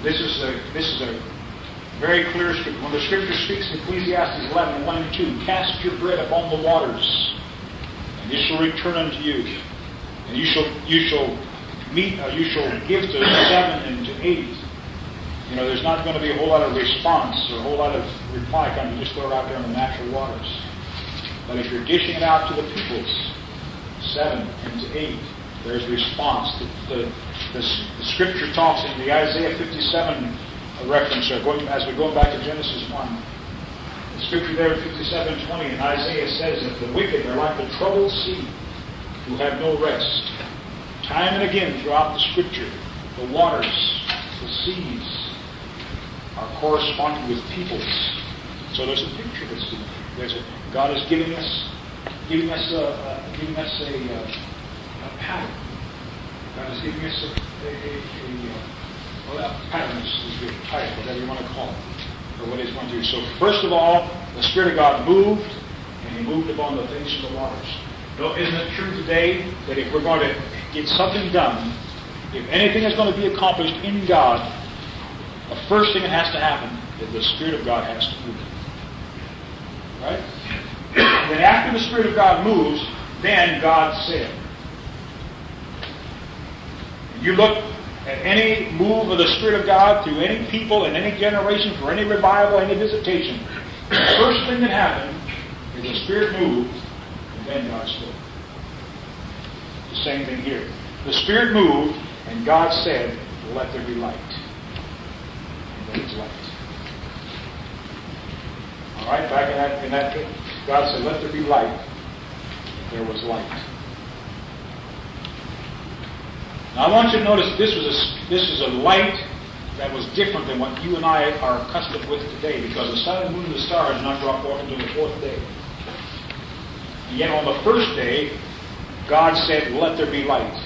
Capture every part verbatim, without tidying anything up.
This is a this is a very clear scripture. When the scripture speaks in Ecclesiastes eleven, one and two, cast your bread upon the waters, and it shall return unto you. And you shall you shall meet uh, you shall give to seven and to eight. You know, there's not going to be a whole lot of response or a whole lot of reply coming. You just throw it out there in the natural waters. But if you're dishing it out to the peoples, seven and to eight, there's response. The, the, the, the scripture talks in the Isaiah fifty-seven reference, uh, going, as we're going back to Genesis one. The scripture there in fifty-seven twenty in Isaiah says that the wicked are like the troubled sea, who have no rest. Time and again throughout the scripture, the waters, the seas, are corresponding with peoples. So there's a picture that's given. There's a, God is giving us, giving us a, uh, giving us a, uh, a pattern. God is giving us a, a, a, a, a well, a pattern is the type, whatever you want to call it, or what He's going to do. So first of all, the Spirit of God moved, and He moved upon the face of the waters. No, isn't it true today that if we're going to get something done, if anything is going to be accomplished in God, the first thing that has to happen is the Spirit of God has to move. Right? And then after the Spirit of God moves, then God said. You look at any move of the Spirit of God through any people in any generation, for any revival, any visitation, the first thing that happened is the Spirit moved, and then God spoke. The same thing here. The Spirit moved, and God said, let there be light. And there was light. All right, back in that, in that case, God said, let there be light. There was light. Now I want you to notice this was a, this is a light that was different than what you and I are accustomed with today, because the sun, the moon, and the stars did not drop forth until the fourth day. And yet on the first day, God said, let there be light.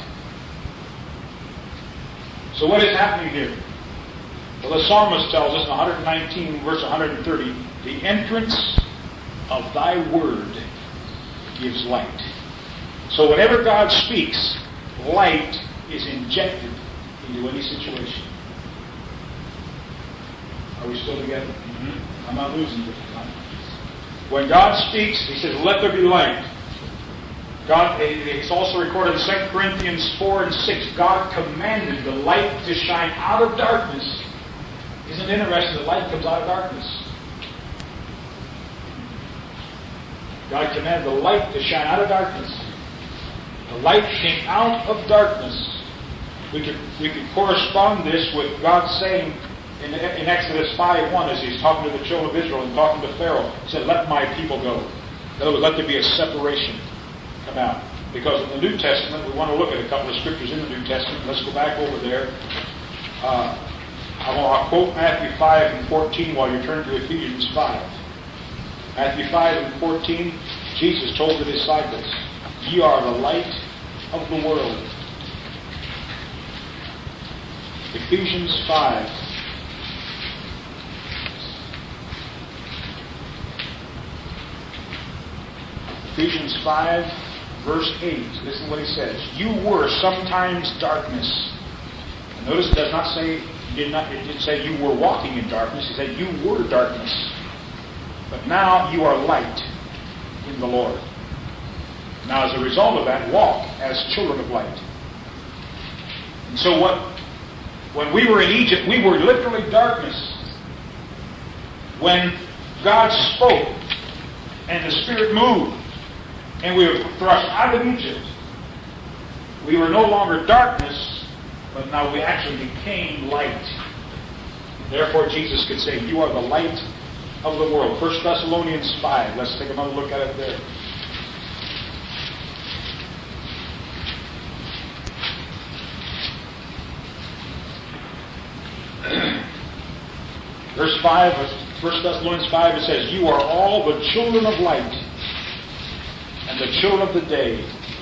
So what is happening here? Well, the psalmist tells us in one nineteen, verse one thirty, the entrance of thy word gives light. So whenever God speaks, light is injected into any situation. Are we still together? Mm-hmm. I'm not losing this time. When God speaks, He says, let there be light. God, it's also recorded in Second Corinthians four and six, God commanded the light to shine out of darkness. Isn't it interesting that light comes out of darkness? God commanded the light to shine out of darkness. The light came out of darkness. We could we could correspond this with God saying in, in Exodus five one, as He's talking to the children of Israel and talking to Pharaoh, He said, let my people go. In other words, let there be a separation come out. Because in the New Testament, we want to look at a couple of scriptures in the New Testament. Let's go back over there. Uh, I'll quote Matthew five and fourteen while you turn to Ephesians five. Matthew five and fourteen, Jesus told the disciples, ye are the light of the world. Ephesians five. Ephesians five, verse eight. Listen to what he says. You were sometimes darkness. And notice it does not say, did not, it didn't say you were walking in darkness. It said you were darkness. But now you are light in the Lord. Now as a result of that, walk as children of light. And so what, when we were in Egypt, we were literally darkness. When God spoke and the Spirit moved and we were thrust out of Egypt, we were no longer darkness, but now we actually became light. Therefore Jesus could say, you are the light of the world. First Thessalonians five. Let's take another look at it there. Verse five, First Thessalonians five, it says, you are all the children of light and the children of the day.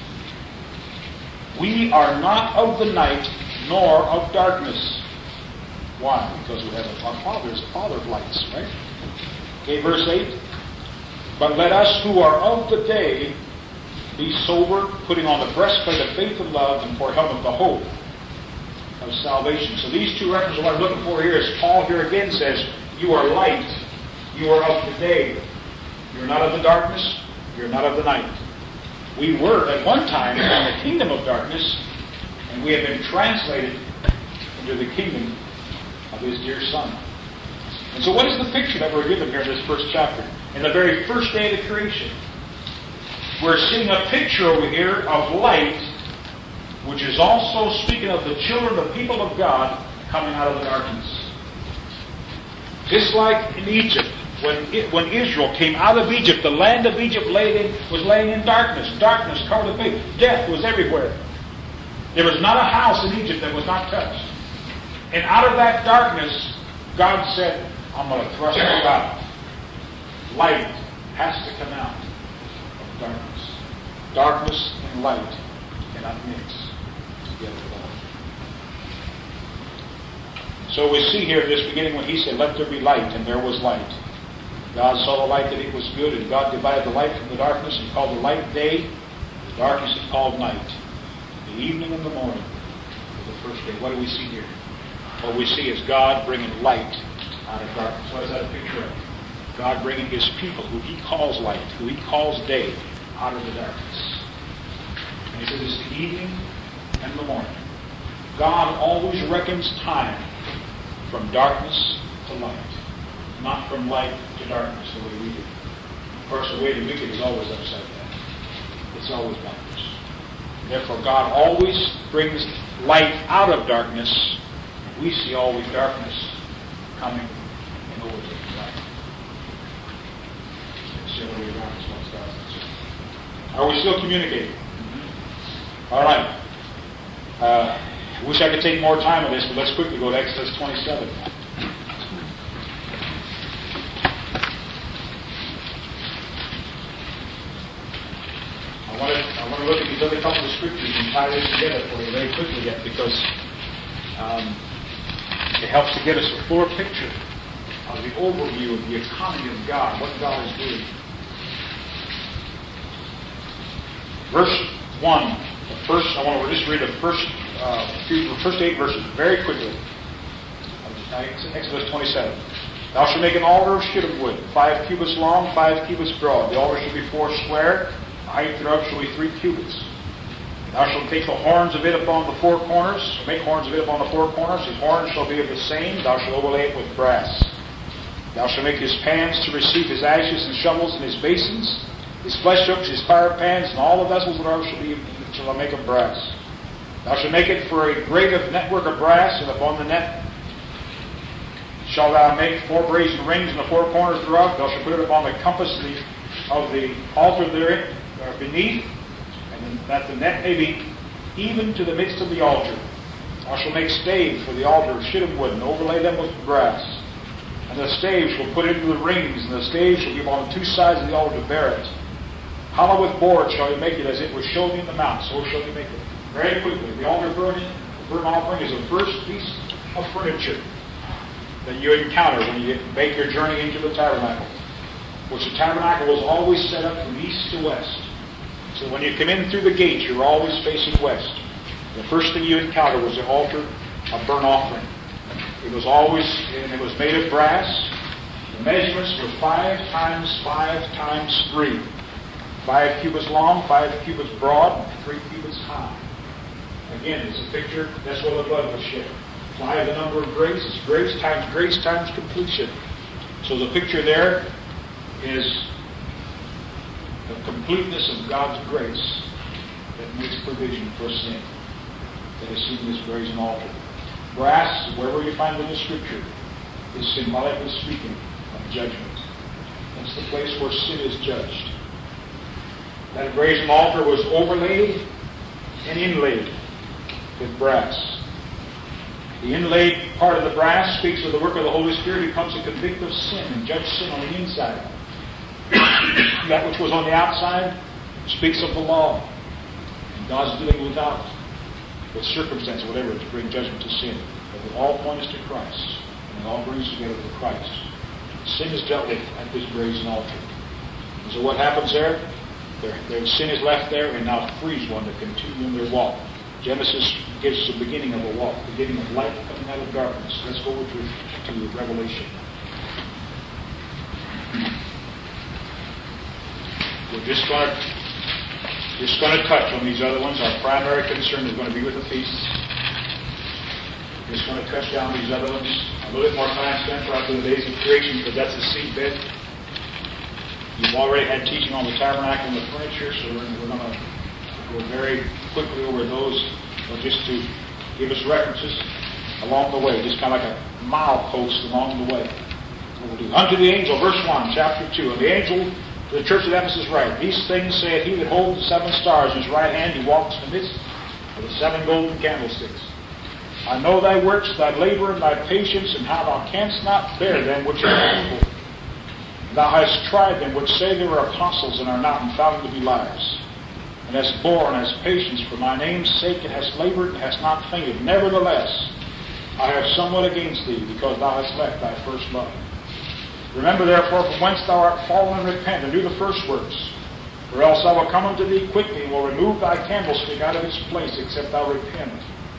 We are not of the night nor of darkness. Why? Because we have our Father is the Father of lights, right? Okay, verse eight. But let us who are of the day be sober, putting on the breastplate of faith and love, and for helmet the hope of salvation. So these two references, what I'm looking for here is Paul here again says, you are light, you are of the day. You're not of the darkness, you're not of the night. We were at one time in the kingdom of darkness, and we have been translated into the kingdom of His dear Son. And so what is the picture that we're given here in this first chapter? In the very first day of creation, we're seeing a picture over here of light, which is also speaking of the children, the people of God, coming out of the darkness. Just like in Egypt, when it, when Israel came out of Egypt, the land of Egypt laid in, was laying in darkness. Darkness covered the face. Death was everywhere. There was not a house in Egypt that was not touched. And out of that darkness, God said, I'm going to thrust you out. Light has to come out of darkness. Darkness and light cannot mix together at all. So we see here in this beginning when He said, let there be light, and there was light. God saw the light that it was good, and God divided the light from the darkness. He called the light day, the darkness He called night. The evening and the morning were the first day. What do we see here? What we see is God bringing light out of darkness. What is that a picture of? God bringing His people, who He calls light, who He calls day, out of the darkness. And He says it's the evening and the morning. God always reckons time from darkness to light, not from light to darkness the way we do. Of course, the way the wicked is always upside down. It's always backwards. Therefore, God always brings light out of darkness. We see always darkness coming and overtaking light. It's the other way around is what God's concerned. Are we still communicating? Mm-hmm. All right. Uh, I wish I could take more time on this, but let's quickly go to Exodus twenty-seven. I want to I want to look at these other couple of scriptures and tie this together for you very quickly yet, because um, it helps to get us a fuller picture of the overview of the economy of God, what God is doing. Verse one, the first, I want to just read the first, uh, few, the first eight verses very quickly. Exodus twenty-seven. Thou shalt make an altar of shittim wood, five cubits long, five cubits broad. The altar shall be four square, the height thereof shall be three cubits. Thou shalt take the horns of it upon the four corners, make horns of it upon the four corners. His horns shall be of the same. Thou shalt overlay it with brass. Thou shalt make his pans to receive his ashes, and shovels, and his basins, his flesh hooks, his fire pans, and all the vessels thereof shall be shall I make of brass. Thou shalt make it for a grate of network of brass, and upon the net shalt thou make four brazen rings in the four corners thereof. Thou shalt put it upon the compass of the, of the altar therein, or beneath, and that the net may be even to the midst of the altar. Thou shalt make staves for the altar of shittim wood, and overlay them with brass. And the staves shall put into the rings, and the staves shall be upon the two sides of the altar to bear it. Hollow with boards shall you make it, as it was shown in the mount, so shall you make it. Very quickly, the altar burning, the burnt offering is the first piece of furniture that you encounter when you make your journey into the tabernacle. Which the tabernacle was always set up from east to west. So when you come in through the gate, you're always facing west. The first thing you encounter was the altar of burnt offering. It was always, and it was made of brass. The measurements were five times five times three. Five cubits long, five cubits broad, and three cubits high. Again, it's a picture, that's where the blood was shed. Five, the number of grace, it's grace times grace times completion. So the picture there is the completeness of God's grace that makes provision for sin that is seen in this brazen altar. Brass, wherever you find it in the Scripture, is symbolically speaking of judgment. That's the place where sin is judged. That brazen altar was overlaid and inlaid with brass. The inlaid part of the brass speaks of the work of the Holy Spirit who comes to convict of sin and judge sin on the inside. That which was on the outside speaks of the law. And God's dealing without, with circumstance, whatever, to bring judgment to sin. But it all points to Christ. And it all brings together to Christ. Sin is dealt with at this brazen altar. And so what happens there? Their, their sin is left there and now frees one to continue in their walk. Genesis gives us the beginning of a walk, the beginning of light coming out of darkness. Let's go over to, to Revelation. We're just going to just going to touch on these other ones. Our primary concern is going to be with the feast. We're just going to touch down these other ones. A little bit more time spent throughout the days of creation, because that's a seedbed. You've already had teaching on the tabernacle and the furniture, so we're, we're going to go very quickly over those, but just to give us references along the way, just kind of like a milepost along the way. We'll do. Unto the angel, verse one, chapter two. And the angel to the church of Ephesus write, These things saith he that holds the seven stars in his right hand, who walks in the midst of the seven golden candlesticks. I know thy works, thy labor, and thy patience, and how thou canst not bear them which are evil. Thou hast tried them which say they were apostles, and are not, and found them to be liars. And hast borne, and hast patience for my name's sake, and hast labored, and hast not fainted. Nevertheless, I have somewhat against thee, because thou hast left thy first love. Remember therefore from whence thou art fallen, and repent, and do the first works. Or else I will come unto thee quickly, and will remove thy candlestick out of its place, except thou repent.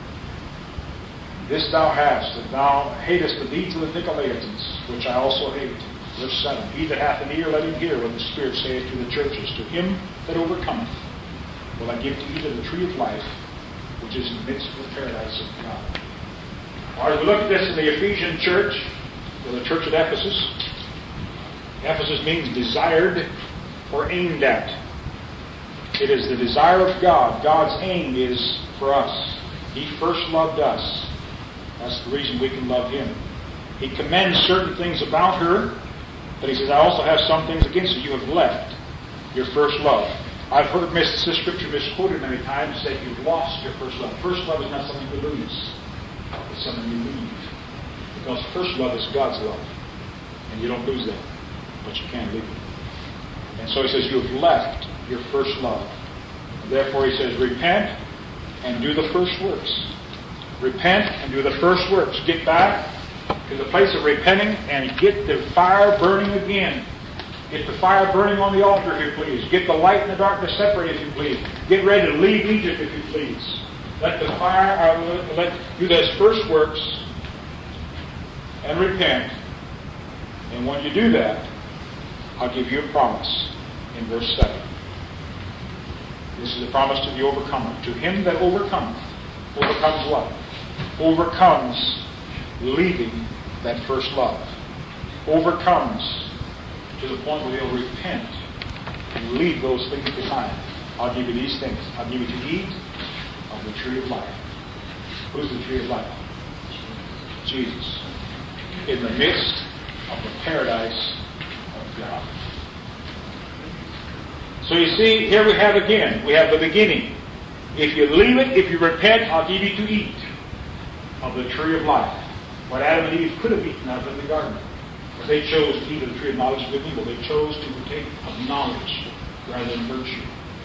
This thou hast, that thou hatest the deeds of the Nicolaitans, which I also hate. Verse seven. He that hath an ear, let him hear what the Spirit saith to the churches. To him that overcometh will I give to eat of the tree of life, which is in the midst of the paradise of God. All right, we look at this in the Ephesian church, or the church at Ephesus. Ephesus means desired or aimed at. It is the desire of God. God's aim is for us. He first loved us. That's the reason we can love Him. He commends certain things about her, but He says, I also have some things against you. You have left your first love. I've heard this scripture misquoted many times, that you've lost your first love. First love is not something you lose. It's something you leave. Because first love is God's love. And you don't lose that. But you can't leave it. And so He says, you have left your first love. And therefore He says, repent and do the first works. Repent and do the first works. Get back to the place of repenting and get the fire burning again. Get the fire burning on the altar, if you please. Get the light and the darkness separate, if you please. Get ready to leave Egypt, if you please. Let the fire, uh, let do those first works and repent. And when you do that, I'll give you a promise in verse seven. This is a promise to the overcomer. To him that overcometh. Overcomes what? Overcomes leaving that first love. Overcomes to the point where they'll repent and leave those things behind. I'll give you these things. I'll give you to eat of the tree of life. Who's the tree of life? Jesus. In the midst of the paradise of God. So you see, here we have again, we have the beginning. If you leave it, if you repent, I'll give you to eat of the tree of life. What Adam and Eve could have eaten out of the garden. But they chose to eat of the tree of knowledge of good and evil. They chose to partake of knowledge rather than virtue.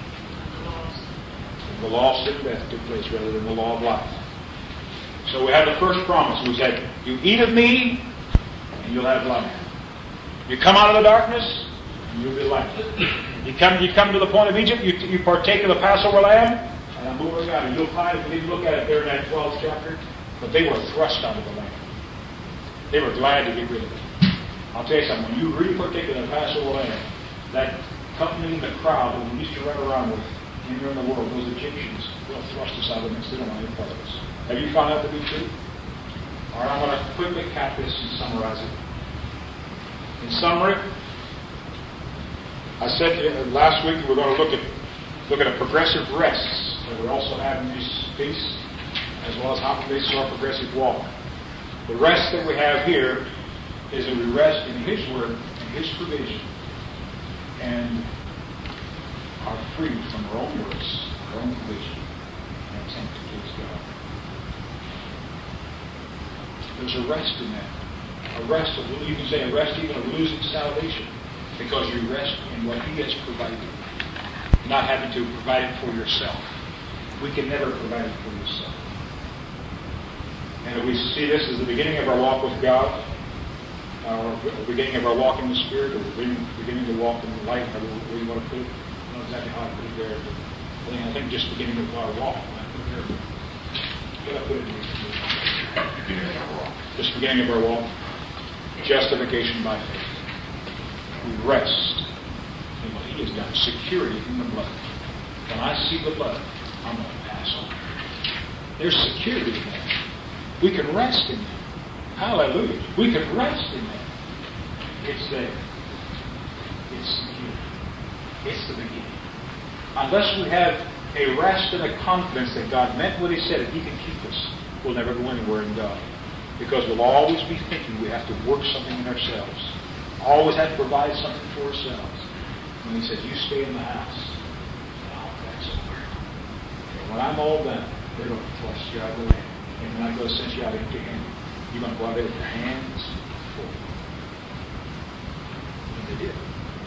The law of sin and death took place rather than the law of life. So we have the first promise. We said, you eat of me, and you'll have life. You come out of the darkness, and you'll be light. You come, you come to the point of Egypt, you, you partake of the Passover lamb, and I'm moving around, and you'll find, if you look at it there in that twelfth chapter, but they were thrust out of the land. They were glad to get rid of it. I'll tell you something, when you really partake of the Passover lamb, that company in the crowd that we used to run around with anywhere in the world, those Egyptians, will thrust us out of the midst. They don't want any part of us. Have you found that to be true? All right, I'm going to quickly cap this and summarize it. In summary, I said to you last week we're going to look at look at a progressive rest that we also have in this piece, as well as how to base our progressive walk. The rest that we have here is that we rest in His Word and His provision, and are free from our own works, our own provision, and attempt to please God. There's a rest in that. A rest of, you can say a rest even of losing salvation, because you rest in what He has provided, not having to provide it for yourself. We can never provide it for yourself. And we see this as the beginning of our walk with God, our beginning of our walk in the Spirit, or beginning, beginning to walk in the light, or where you want to put it. I don't know exactly how I put it there, but I think just beginning of our walk when I put it there. What I put it in? This is the beginning of our walk. Justification by faith. We rest in what He has done. Security in the blood. When I see the blood, I'm going to pass on. There's security in that. We can rest in that. Hallelujah. We can rest in that. It's there. It's secure. It's the beginning. Unless we have a rest and a confidence that God meant what He said and He can keep us, we'll never go anywhere in God. Because we'll always be thinking we have to work something in ourselves. Always have to provide something for ourselves. When He said, you stay in the house. Oh, that's over. And when I'm all done, they're going to thrust you out of the way. And when I go to send you out empty handed, you're going to go out there with your hands full. And they did.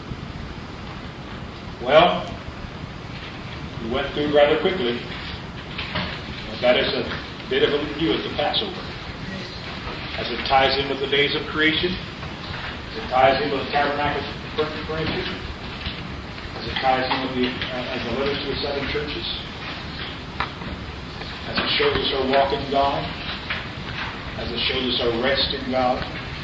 Well, we went through rather quickly. But that is a bit of a review of the Passover. As it ties in with the days of creation, as it ties in with the tabernacle preparation, as it ties in with the, uh, as the letters to the seven churches, as it shows us our walk in God, as it shows us our rest in God.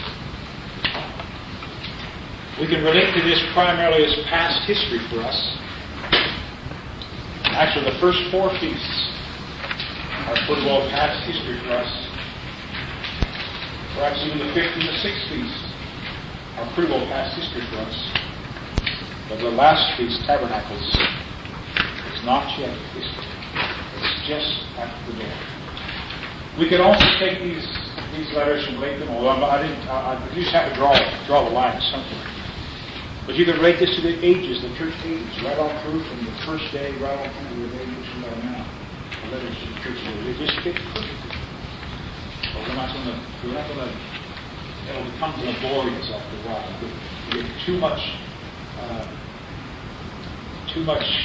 We can relate to this primarily as past history for us. Actually, the first four feasts are pretty well past history for us. Perhaps even the fifth and the sixth feast are pretty well past history for us. But the last feast, Tabernacles, is not yet history. It's just after the door. We could also take these these letters and relate them. Although I didn't, I, I just have to draw draw the line somewhere. But you can relate this to the ages, the church ages, right on through from the first day, right on through the day which we are now. The letters to the church, they just fit perfectly. But we're not going to, we're not going to, it'll become laborious after a while. We get too much, uh, too much,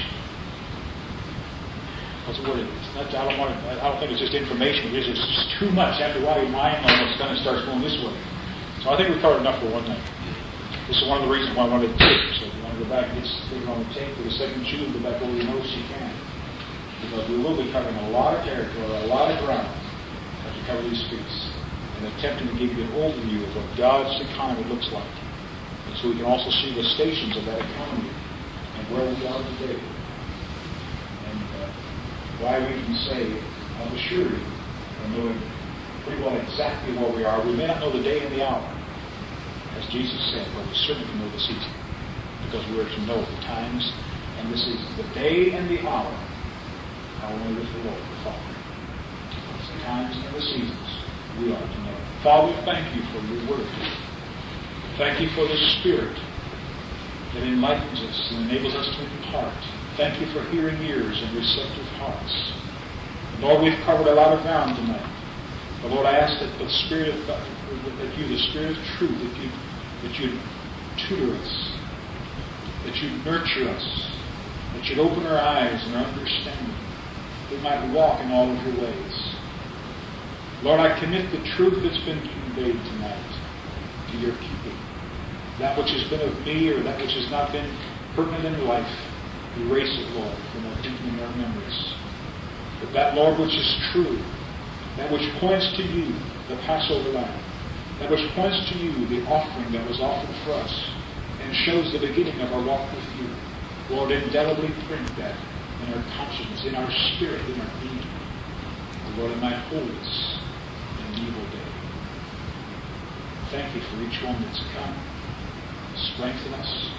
what's the word? It's not, I don't want to, I don't think it's just information. It's just, it's just too much. After a while, your mind almost kind of starts going this way. So I think we covered enough for one night. This is one of the reasons why I wanted to tape. So if you want to go back and get things on the tape for the second shoe, go back over your notes you can. Because we will be covering a lot of territory, a lot of ground as we cover these feasts. And attempting to give you an overview of what God's economy looks like. And so we can also see the stations of that economy and where we are today. And uh, why we can say, of a surety, and knowing pretty well exactly where we are. We may not know the day and the hour, as Jesus said, but we certainly can know the season. Because we are to know the times and the season. The day and the hour are only with the Lord, the Father. It's the times and the seasons we are to know. Father, thank you for your word. Thank you for the Spirit that enlightens us and enables us to impart. Thank you for hearing ears and receptive hearts. Lord, we've covered a lot of ground tonight. But Lord, I ask that the Spirit of God, that you, the Spirit of truth, that you that you'd tutor us, that you'd nurture us, that you'd open our eyes and our understanding, that we might walk in all of your ways. Lord, I commit the truth that's been conveyed tonight to your keeping. That which has been of me or that which has not been pertinent in life, erase it, Lord, from our thinking and our memories. But that, Lord, which is true, that which points to you, the Passover lamb, that which points to you, the offering that was offered for us, and shows the beginning of our walk with you. Lord, indelibly print that in our conscience, in our spirit, in our being. And Lord, it might hold us in an evil day. Thank you for each one that's come. Strengthen us.